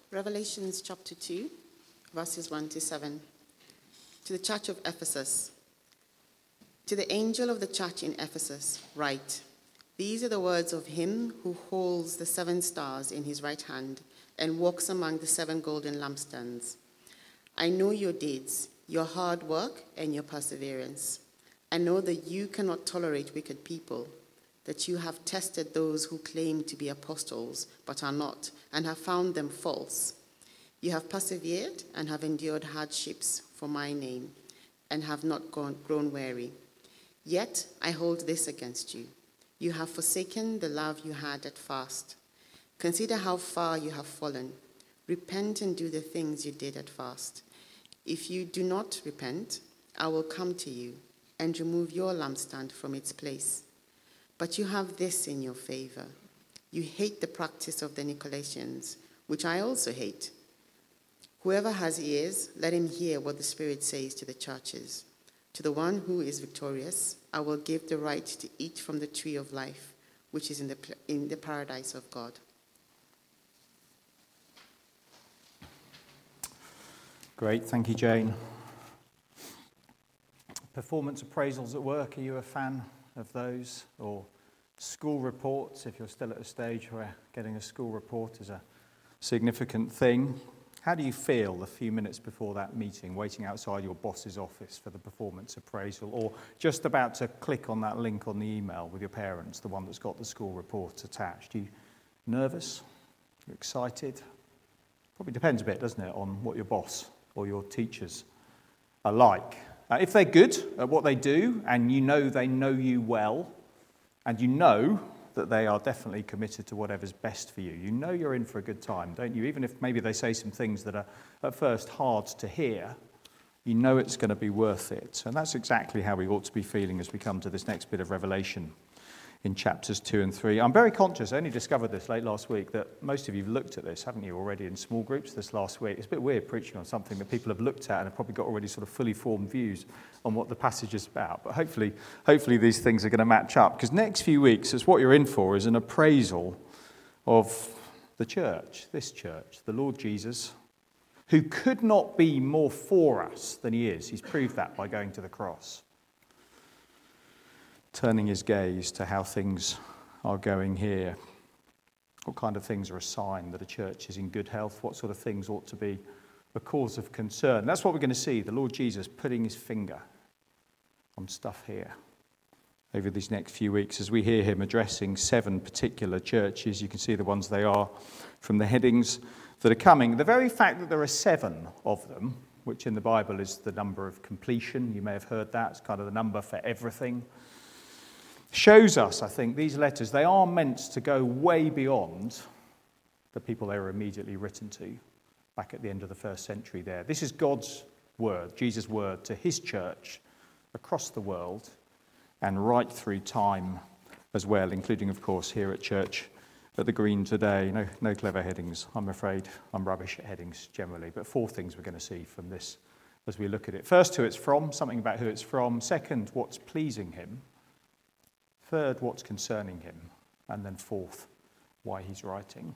Revelations chapter 2, verses 1 to 7. To the church of Ephesus. To the angel of the church in Ephesus, write, These are the words of him who holds the 7 stars in his right hand and walks among the 7 golden lampstands. I know your deeds, your hard work, and your perseverance. I know that you cannot tolerate wicked people, that you have tested those who claim to be apostles but are not, and have found them false. You have persevered and have endured hardships for my name, and have not grown weary. Yet I hold this against you. You have forsaken the love you had at first. Consider how far you have fallen. Repent and do the things you did at first. If you do not repent, I will come to you and remove your lampstand from its place. But you have this in your favor. You hate the practice of the Nicolaitans, which I also hate. Whoever has ears, let him hear what the Spirit says to the churches. To the one who is victorious, I will give the right to eat from the tree of life, which is in the paradise of God. Great, thank you, Jane. Performance appraisals at work, are you a fan of those? Or school reports, if you're still at a stage where getting a school report is a significant thing. How do you feel a few minutes before that meeting, waiting outside your boss's office for the performance appraisal, or just about to click on that link on the email with your parents, the one that's got the school report attached? Are you nervous? Are you excited? Probably depends a bit, doesn't it, on what your boss or your teachers are like. If they're good at what they do, and you know they know you well, and you know that they are definitely committed to whatever's best for you, you know you're in for a good time, don't you? Even if maybe they say some things that are at first hard to hear, you know it's going to be worth it. And that's exactly how we ought to be feeling as we come to this next bit of Revelation in chapters 2 and 3. I'm very conscious, I only discovered this late last week, that most of you have looked at this, haven't you, already in small groups this last week. It's a bit weird preaching on something that people have looked at and have probably got already sort of fully formed views on what the passage is about. But hopefully these things are going to match up, because next few weeks, it's what you're in for, is an appraisal of the church, this church, the Lord Jesus, who could not be more for us than he is. He's proved that by going to the cross. Turning his gaze to how things are going here. What kind of things are a sign that a church is in good health? What sort of things ought to be a cause of concern? That's what we're going to see, the Lord Jesus putting his finger on stuff here over these next few weeks as we hear him addressing 7 particular churches. You can see the ones they are from the headings that are coming. The very fact that there are 7 of them, which in the Bible is the number of completion, you may have heard that, it's kind of the number for everything, shows us, I think, these letters, they are meant to go way beyond the people they were immediately written to back at the end of the first century there. This is God's word, Jesus' word to his church across the world and right through time as well, including, of course, here at church at the Green today. No clever headings. I'm afraid I'm rubbish at headings generally, but 4 things we're going to see from this as we look at it. First, who it's from, something about who it's from. Second, what's pleasing him. Third, what's concerning him. And then fourth, why he's writing.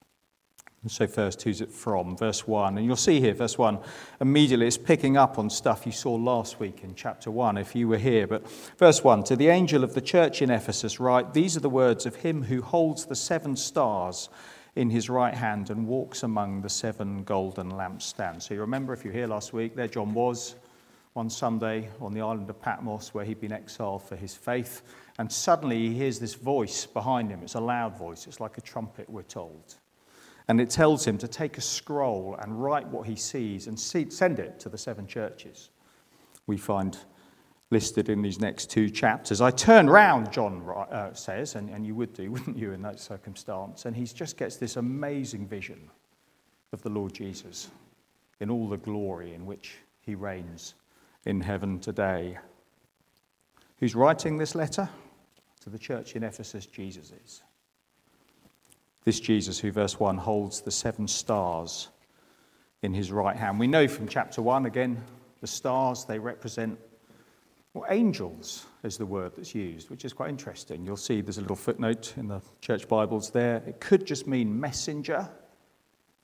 And so first, who's it from? Verse 1. And you'll see here, verse 1, immediately it's picking up on stuff you saw last week in chapter 1, if you were here. But verse 1, to the angel of the church in Ephesus write, these are the words of him who holds the 7 stars in his right hand and walks among the 7 golden lampstands. So you remember, if you were here last week, there John was one Sunday on the island of Patmos where he'd been exiled for his faith. And suddenly he hears this voice behind him. It's a loud voice. It's like a trumpet, we're told. And it tells him to take a scroll and write what he sees and send it to the 7 churches we find listed in these next 2 chapters. I turn round, John says, and you would do, wouldn't you, in that circumstance? And he just gets this amazing vision of the Lord Jesus in all the glory in which he reigns in heaven today. Who's writing this letter? To the church in Ephesus, Jesus is. This Jesus who, verse 1, holds the 7 stars in his right hand. We know from chapter 1, again, the stars, they represent, well, angels is the word that's used, which is quite interesting. You'll see there's a little footnote in the church Bibles there. It could just mean messenger.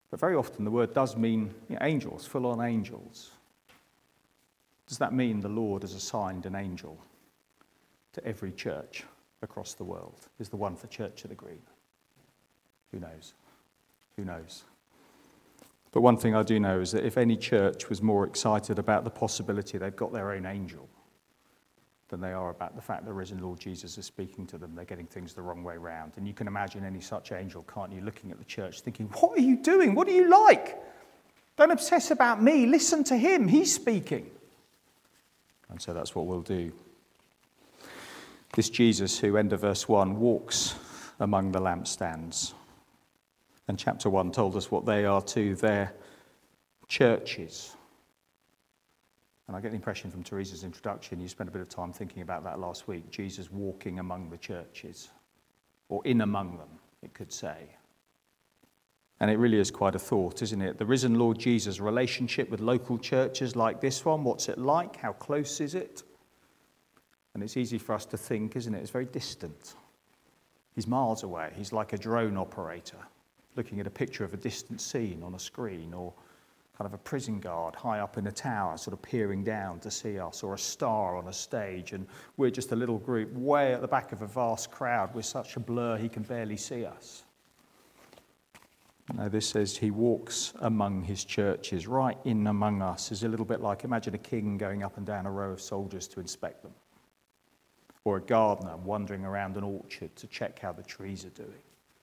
But very often the word does mean angels, full-on angels. Does that mean the Lord has assigned an angel to every church across the world? Is the one for Church of the Green? Who knows? Who knows? But one thing I do know is that if any church was more excited about the possibility they've got their own angel than they are about the fact the risen Lord Jesus is speaking to them, they're getting things the wrong way round. And you can imagine any such angel, can't you, looking at the church thinking, what are you doing? What are you like? Don't obsess about me. Listen to him. He's speaking. And so that's what we'll do. This Jesus who, end of verse 1, walks among the lampstands. And chapter 1 told us what they are too. They're churches. And I get the impression from Teresa's introduction, you spent a bit of time thinking about that last week. Jesus walking among the churches. Or in among them, it could say. And it really is quite a thought, isn't it? The risen Lord Jesus' relationship with local churches like this one, what's it like? How close is it? And it's easy for us to think, isn't it? It's very distant. He's miles away. He's like a drone operator, looking at a picture of a distant scene on a screen, or kind of a prison guard high up in a tower, sort of peering down to see us, or a star on a stage, and we're just a little group way at the back of a vast crowd with such a blur he can barely see us. No, this says he walks among his churches, right in among us. Is a little bit like, imagine a king going up and down a row of soldiers to inspect them, or a gardener wandering around an orchard to check how the trees are doing.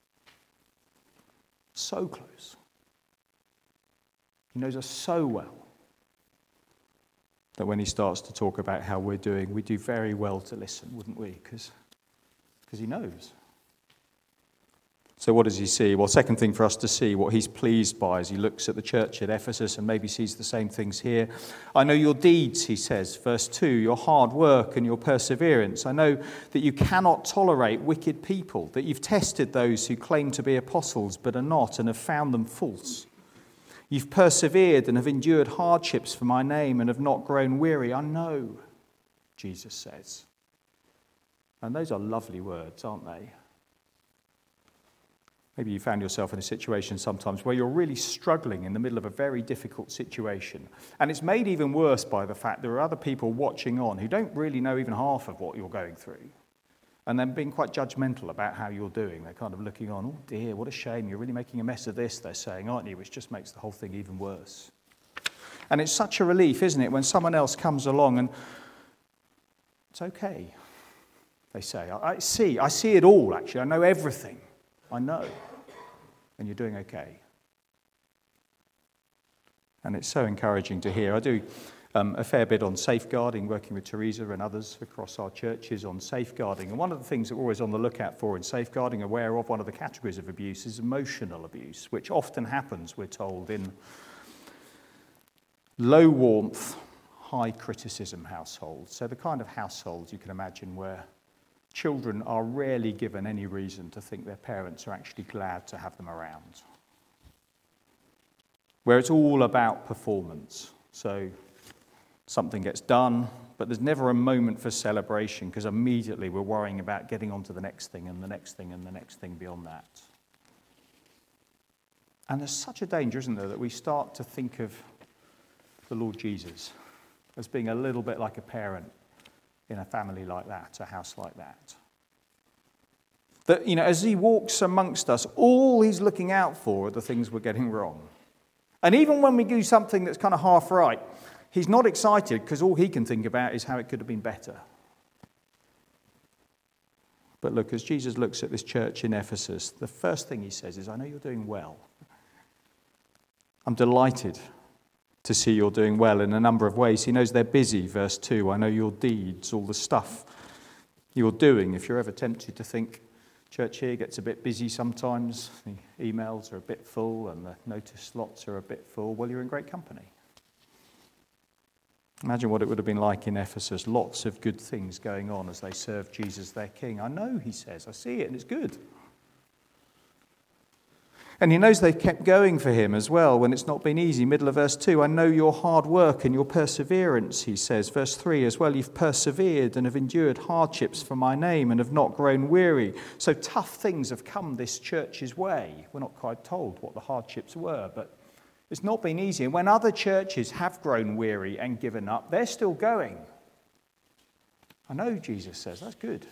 So close. He knows us so well that when he starts to talk about how we're doing, we do very well to listen, wouldn't we? Because he knows. So what does he see? Well, second thing for us to see, what he's pleased by as he looks at the church at Ephesus and maybe sees the same things here. I know your deeds, he says, verse 2, your hard work and your perseverance. I know that you cannot tolerate wicked people, that you've tested those who claim to be apostles but are not and have found them false. You've persevered and have endured hardships for my name and have not grown weary. I know, Jesus says. And those are lovely words, aren't they? Maybe you found yourself in a situation sometimes where you're really struggling in the middle of a very difficult situation. And it's made even worse by the fact there are other people watching on who don't really know even half of what you're going through. And then being quite judgmental about how you're doing. They're kind of looking on, oh dear, what a shame, you're really making a mess of this, they're saying, aren't you? Which just makes the whole thing even worse. And it's such a relief, isn't it, when someone else comes along and it's okay, they say. I see it all, actually. I know everything. I know. And you're doing okay. And it's so encouraging to hear. I do a fair bit on safeguarding, working with Teresa and others across our churches on safeguarding. And one of the things that we're always on the lookout for in safeguarding, aware of, one of the categories of abuse is emotional abuse, which often happens, we're told, in low warmth, high criticism households. So the kind of households you can imagine where children are rarely given any reason to think their parents are actually glad to have them around. Where it's all about performance. So something gets done, but there's never a moment for celebration because immediately we're worrying about getting on to the next thing and the next thing and the next thing beyond that. And there's such a danger, isn't there, that we start to think of the Lord Jesus as being a little bit like a parent in a family like that, a house like that. That, as he walks amongst us, all he's looking out for are the things we're getting wrong. And even when we do something that's kind of half right, he's not excited because all he can think about is how it could have been better. But look, as Jesus looks at this church in Ephesus, the first thing he says is, I know you're doing well. I'm delighted to see you're doing well in a number of ways. He knows they're busy, verse 2. I know your deeds, all the stuff you're doing. If you're ever tempted to think, church here gets a bit busy sometimes, the emails are a bit full and the notice slots are a bit full, well, you're in great company. Imagine what it would have been like in Ephesus. Lots of good things going on as they serve Jesus, their King. I know, he says, I see it and it's good. And he knows they've kept going for him as well when it's not been easy. Middle of verse 2, I know your hard work and your perseverance, he says. Verse 3 as well, you've persevered and have endured hardships for my name and have not grown weary. So tough things have come this church's way. We're not quite told what the hardships were, but it's not been easy. And when other churches have grown weary and given up, they're still going. I know, Jesus says, that's good.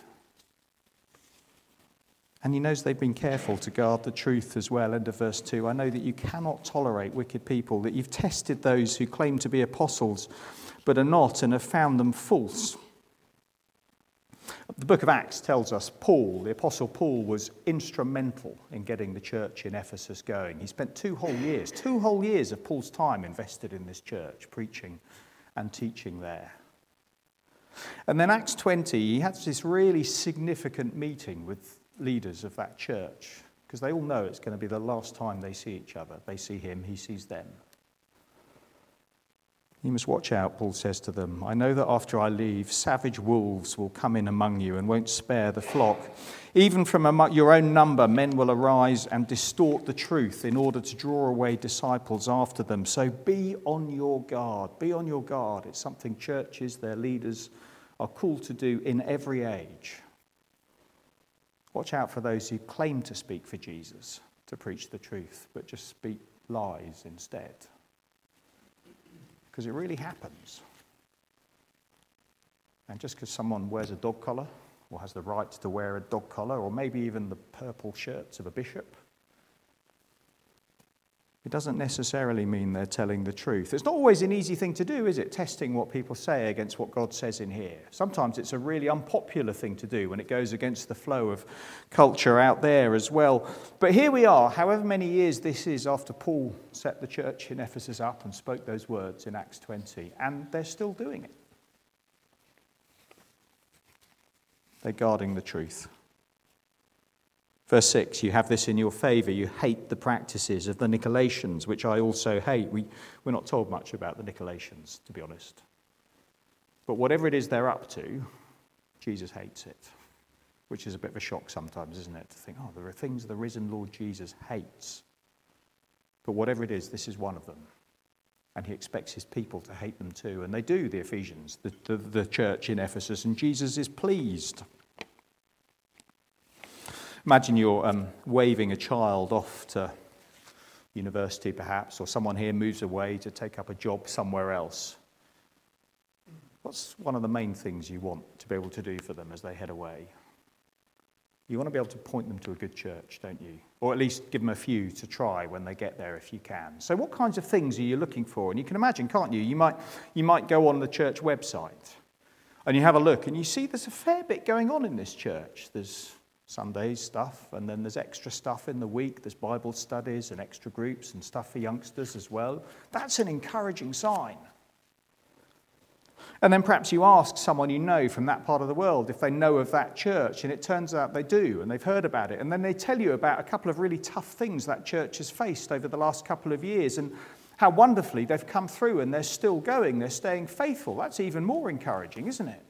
And he knows they've been careful to guard the truth as well. End of verse 2. I know that you cannot tolerate wicked people, that you've tested those who claim to be apostles but are not and have found them false. The book of Acts tells us Paul, the apostle Paul, was instrumental in getting the church in Ephesus going. He spent 2 whole years of Paul's time invested in this church, preaching and teaching there. And then Acts 20, he has this really significant meeting with leaders of that church, because they all know it's going to be the last time they see each other. They see him, he sees them. You must watch out, Paul says to them. I know that after I leave, savage wolves will come in among you and won't spare the flock. Even from among your own number, men will arise and distort the truth in order to draw away disciples after them. So be on your guard. Be on your guard. It's something churches, their leaders, are called to do in every age. Watch out for those who claim to speak for Jesus, to preach the truth, but just speak lies instead. Because it really happens. And just because someone wears a dog collar, or has the right to wear a dog collar, or maybe even the purple shirts of a bishop, it doesn't necessarily mean they're telling the truth. It's not always an easy thing to do, is it? Testing what people say against what God says in here. Sometimes it's a really unpopular thing to do when it goes against the flow of culture out there as well. But here we are, however many years this is after Paul set the church in Ephesus up and spoke those words in Acts 20, and they're still doing it. They're guarding the truth. Verse 6, you have this in your favour. You hate the practices of the Nicolaitans, which I also hate. We're not told much about the Nicolaitans, to be honest. But whatever it is they're up to, Jesus hates it, which is a bit of a shock sometimes, isn't it? To think, oh, there are things the risen Lord Jesus hates. But whatever it is, this is one of them. And he expects his people to hate them too. And they do, the Ephesians, the church in Ephesus, and Jesus is pleased. Imagine you're waving a child off to university perhaps, or someone here moves away to take up a job somewhere else. What's one of the main things you want to be able to do for them as they head away? You want to be able to point them to a good church, don't you? Or at least give them a few to try when they get there if you can. So what kinds of things are you looking for? And you can imagine, can't you? You might go on the church website and you have a look and you see there's a fair bit going on in this church. There's Sundays stuff, and then there's extra stuff in the week. There's Bible studies and extra groups and stuff for youngsters as well. That's an encouraging sign. And then perhaps you ask someone you know from that part of the world if they know of that church, and it turns out they do, and they've heard about it. And then they tell you about a couple of really tough things that church has faced over the last couple of years, and how wonderfully they've come through and they're still going, they're staying faithful. That's even more encouraging, isn't it?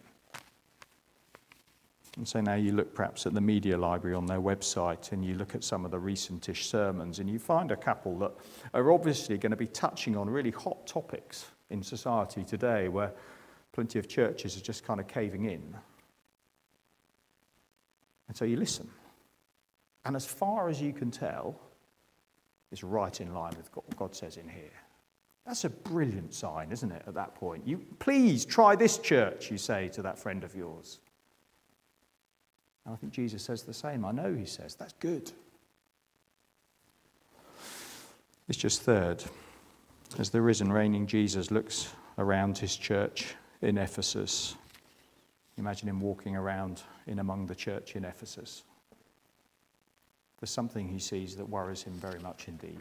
And so now you look perhaps at the media library on their website and you look at some of the recentish sermons and you find a couple that are obviously going to be touching on really hot topics in society today where plenty of churches are just kind of caving in. And so you listen. And as far as you can tell, it's right in line with what God says in here. That's a brilliant sign, isn't it, at that point? You please try this church, you say to that friend of yours. And I think Jesus says the same. I know he says. That's good. It's just third. As the risen, reigning Jesus looks around his church in Ephesus, imagine him walking around in among the church in Ephesus. There's something he sees that worries him very much indeed.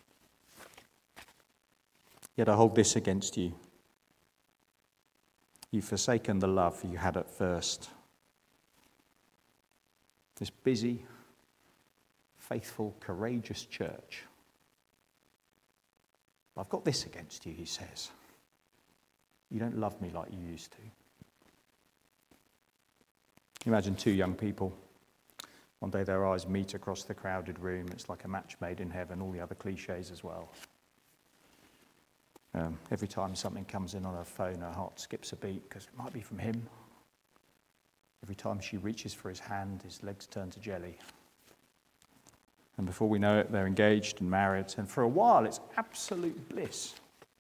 Yet I hold this against you. You've forsaken the love you had at first. This busy, faithful, courageous church. I've got this against you, he says. You don't love me like you used to. Imagine two young people One day their eyes meet across the crowded room. It's like a match made in heaven, all the other cliches as well. Every time something comes in on her phone, her heart skips a beat because it might be from him. Every time she reaches for his hand, his legs turn to jelly. And before we know it, they're engaged and married. And for a while, it's absolute bliss.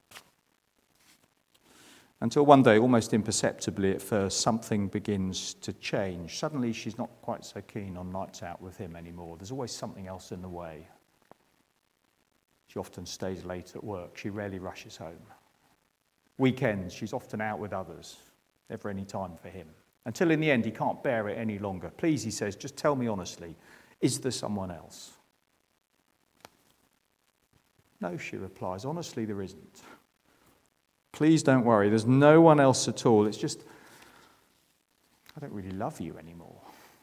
Until one day, almost imperceptibly at first, something begins to change. Suddenly, she's not quite so keen on nights out with him anymore. There's always something else in the way. She often stays late at work. She rarely rushes home. Weekends, she's often out with others. Never any time for him. Until in the end, he can't bear it any longer. Please, he says, just tell me honestly, is there someone else? No, she replies, honestly, there isn't. Please don't worry, there's no one else at all. It's just, I don't really love you anymore.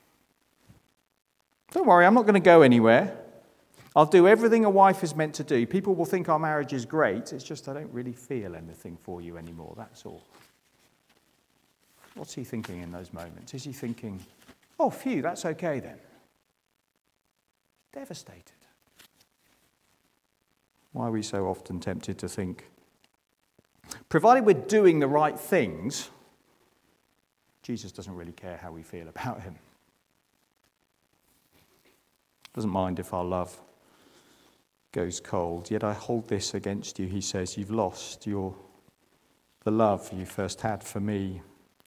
Don't worry, I'm not going to go anywhere. I'll do everything a wife is meant to do. People will think our marriage is great. It's just I don't really feel anything for you anymore, that's all. What's he thinking in those moments? Is he thinking, oh, phew, that's okay then? Devastated. Why are we so often tempted to think, provided we're doing the right things, Jesus doesn't really care how we feel about him. Doesn't mind if our love goes cold. Yet I hold this against you, he says. You've lost the love you first had for me.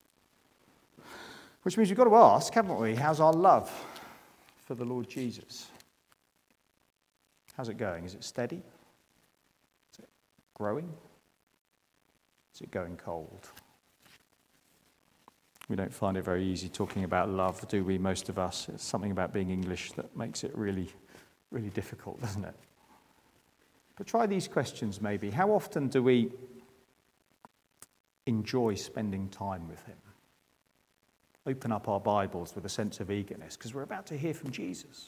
Which means we've got to ask, haven't we, how's our love for the Lord Jesus? How's it going? Is it steady? Is it growing? Is it going cold? We don't find it very easy talking about love, do we, most of us? It's something about being English that makes it really, really difficult, doesn't it? But try these questions maybe. How often do we enjoy spending time with him? Open up our Bibles with a sense of eagerness because we're about to hear from Jesus.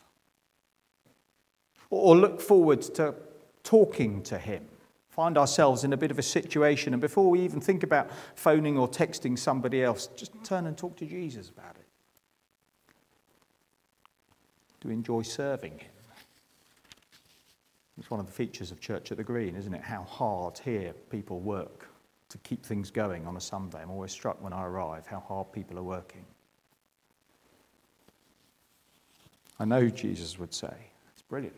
Or look forward to talking to him. Find ourselves in a bit of a situation, and before we even think about phoning or texting somebody else, just turn and talk to Jesus about it. Do we enjoy serving him? It's one of the features of Church at the Green, isn't it? How hard here people work to keep things going on a Sunday. I'm always struck when I arrive how hard people are working. I know Jesus would say, it's brilliant.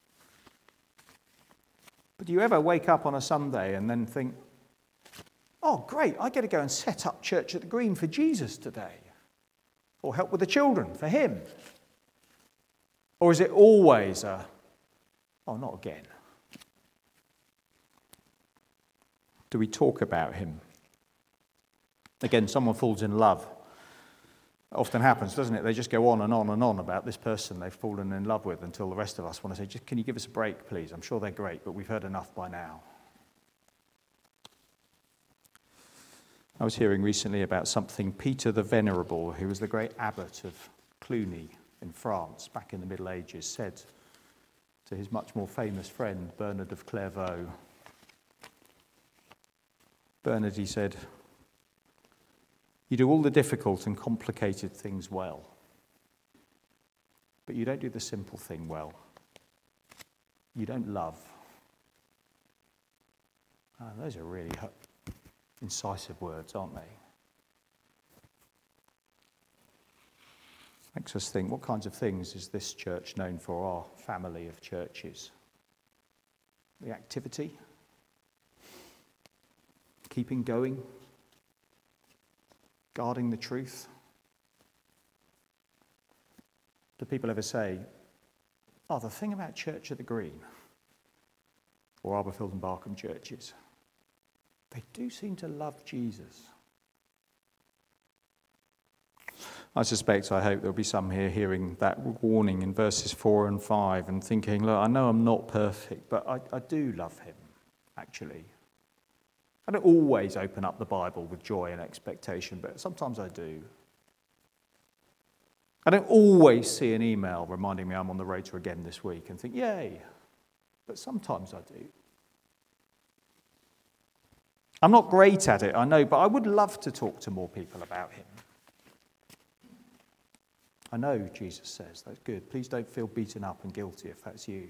But do you ever wake up on a Sunday and then think, oh, great, I get to go and set up Church at the Green for Jesus today? Or help with the children for him? Or is it always oh, not again? Do we talk about him? Again, someone falls in love. It often happens, doesn't it? They just go on and on and on about this person they've fallen in love with until the rest of us want to say, just can you give us a break, please? I'm sure they're great, but we've heard enough by now. I was hearing recently about something Peter the Venerable, who was the great abbot of Cluny in France back in the Middle Ages, said to his much more famous friend, Bernard of Clairvaux. Bernard, he said, you do all the difficult and complicated things well, but you don't do the simple thing well. You don't love. Oh, those are really incisive words, aren't they? Makes us think, what kinds of things is this church known for, our family of churches? The activity? Keeping going? Guarding the truth? Do people ever say, oh, the thing about Church at the Green, or Arborfield and Barkham churches, they do seem to love Jesus. I suspect, I hope there'll be some here hearing that warning in verses 4 and 5 and thinking, look, I know I'm not perfect, but I do love him, actually. I don't always open up the Bible with joy and expectation, but sometimes I do. I don't always see an email reminding me I'm on the rotor again this week and think, yay, but sometimes I do. I'm not great at it, I know, but I would love to talk to more people about him. I know, Jesus says. That's good. Please don't feel beaten up and guilty if that's you.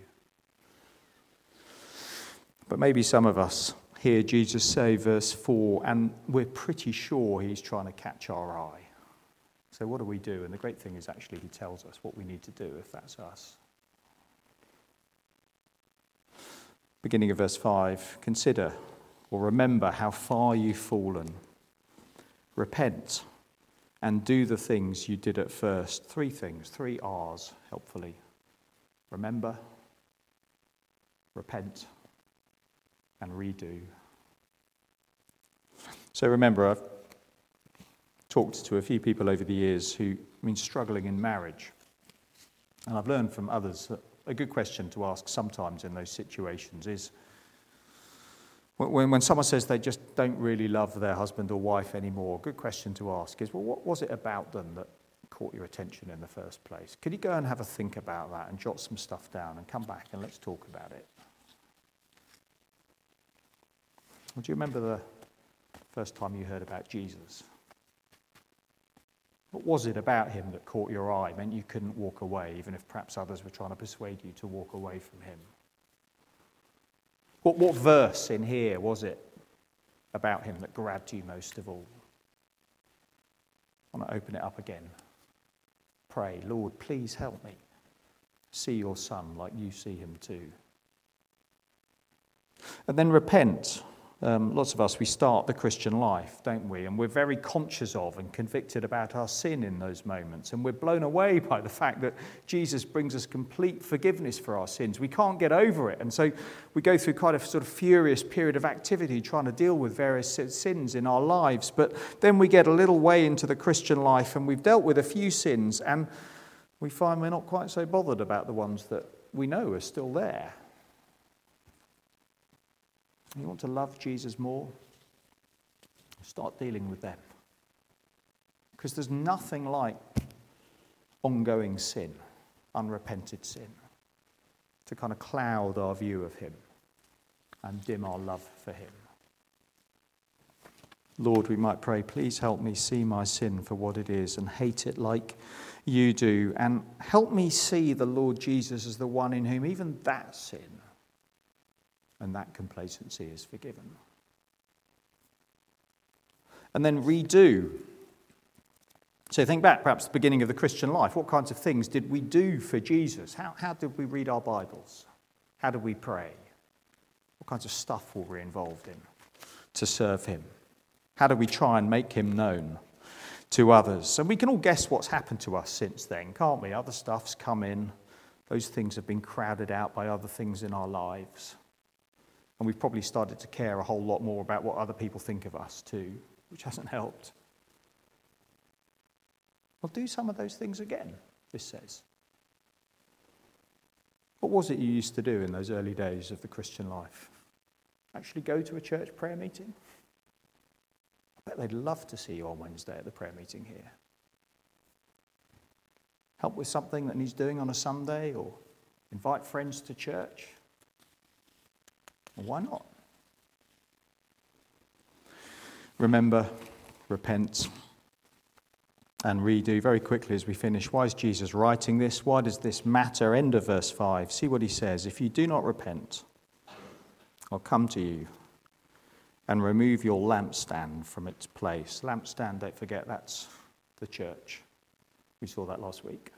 But maybe some of us hear Jesus say verse 4, and we're pretty sure he's trying to catch our eye. So what do we do? And the great thing is actually he tells us what we need to do if that's us. Beginning of verse 5, consider or remember how far you've fallen. Repent and do the things you did at first. 3 things, 3 R's, helpfully. Remember, repent, and redo. So remember, I've talked to a few people over the years who've been struggling in marriage. And I've learned from others that a good question to ask sometimes in those situations is, when someone says they just don't really love their husband or wife anymore, a good question to ask is, well, what was it about them that caught your attention in the first place? Could you go and have a think about that and jot some stuff down and come back and let's talk about it? Well, do you remember the first time you heard about Jesus? What was it about him that caught your eye, meant you couldn't walk away, even if perhaps others were trying to persuade you to walk away from him? What verse in here was it about him that grabbed you most of all? I want to open it up again. Pray, Lord, please help me see your son like you see him too. And then repent. Lots of us, we start the Christian life, don't we? And we're very conscious of and convicted about our sin in those moments. And we're blown away by the fact that Jesus brings us complete forgiveness for our sins. We can't get over it. And so we go through quite a sort of furious period of activity trying to deal with various sins in our lives. But then we get a little way into the Christian life and we've dealt with a few sins and we find we're not quite so bothered about the ones that we know are still there. You want to love Jesus more? Start dealing with them. Because there's nothing like ongoing sin, unrepented sin, to kind of cloud our view of him and dim our love for him. Lord, we might pray, please help me see my sin for what it is and hate it like you do. And help me see the Lord Jesus as the one in whom even that sin and that complacency is forgiven. And then redo. So think back, perhaps, the beginning of the Christian life. What kinds of things did we do for Jesus? How did we read our Bibles? How did we pray? What kinds of stuff were we involved in to serve him? How do we try and make him known to others? And we can all guess what's happened to us since then, can't we? Other stuff's come in. Those things have been crowded out by other things in our lives. And we've probably started to care a whole lot more about what other people think of us too, which hasn't helped. Well, do some of those things again, this says. What was it you used to do in those early days of the Christian life? Actually go to a church prayer meeting? I bet they'd love to see you on Wednesday at the prayer meeting here. Help with something that needs doing on a Sunday, or invite friends to church? Well, why not? Remember, repent, and redo. Very quickly as we finish, why is Jesus writing this? Why does this matter? End of verse 5. See what he says. If you do not repent, I'll come to you and remove your lampstand from its place. Lampstand, don't forget, that's the church. We saw that last week.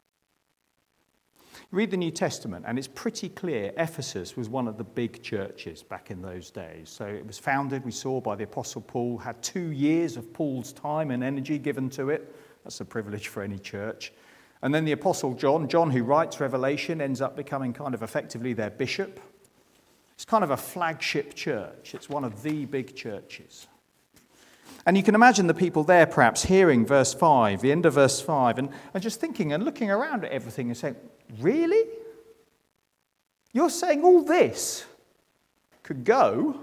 Read the New Testament, and it's pretty clear Ephesus was one of the big churches back in those days. So it was founded, we saw, by the Apostle Paul, had 2 years of Paul's time and energy given to it. That's a privilege for any church. And then the Apostle John who writes Revelation, ends up becoming kind of effectively their bishop. It's kind of a flagship church. It's one of the big churches. And you can imagine the people there perhaps hearing verse 5, the end of verse 5, and just thinking and looking around at everything and saying, really? You're saying all this could go?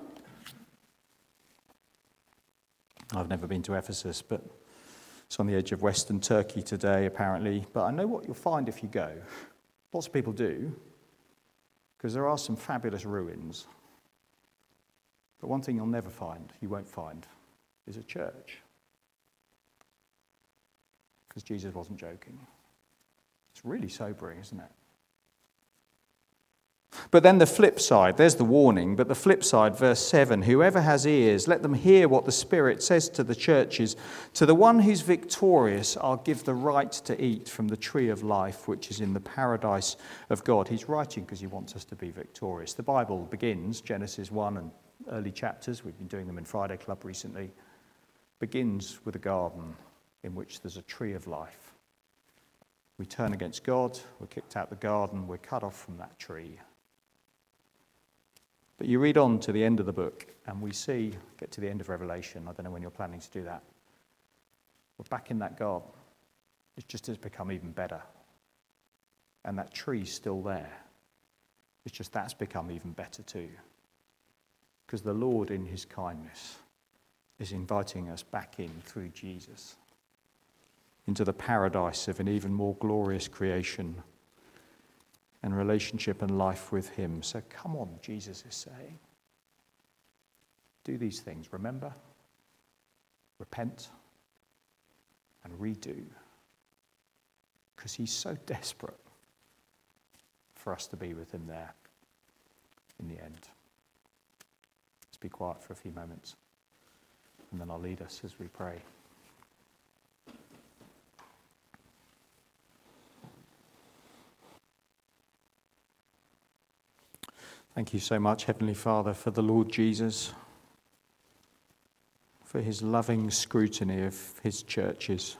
I've never been to Ephesus, but it's on the edge of Western Turkey today, apparently. But I know what you'll find if you go. Lots of people do, because there are some fabulous ruins. But one thing you won't find, is a church. Because Jesus wasn't joking. It's really sobering, isn't it? But then the flip side, there's the warning, but the flip side, verse 7, whoever has ears, let them hear what the Spirit says to the churches. To the one who's victorious, I'll give the right to eat from the tree of life, which is in the paradise of God. He's writing because he wants us to be victorious. The Bible begins, Genesis 1 and early chapters, we've been doing them in Friday Club recently, begins with a garden in which there's a tree of life. We turn against God, we're kicked out the garden, we're cut off from that tree. But you read on to the end of the book, and we see, get to the end of Revelation, I don't know when you're planning to do that. We're back in that garden. It just has become even better. And that tree's still there. It's just that's become even better too. Because the Lord, in his kindness, is inviting us back in through Jesus into the paradise of an even more glorious creation and relationship and life with him. So come on, Jesus is saying. Do these things. Remember, repent, and redo. Because he's so desperate for us to be with him there in the end. Let's be quiet for a few moments, and then I'll lead us as we pray. Thank you so much, Heavenly Father, for the Lord Jesus, for his loving scrutiny of his churches,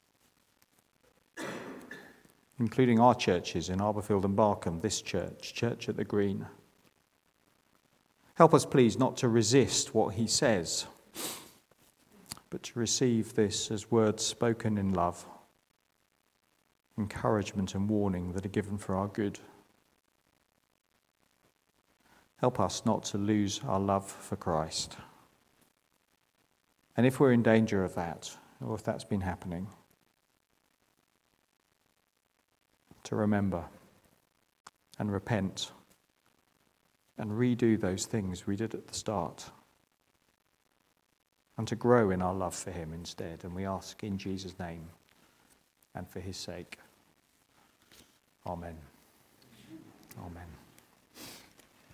including our churches in Arborfield and Barkham, this church, Church at the Green. Help us, please, not to resist what he says, but to receive this as words spoken in love, encouragement and warning that are given for our good. Help us not to lose our love for Christ. And if we're in danger of that, or if that's been happening, to remember and repent and redo those things we did at the start, and to grow in our love for him instead. And we ask in Jesus' name and for his sake. Amen. Amen.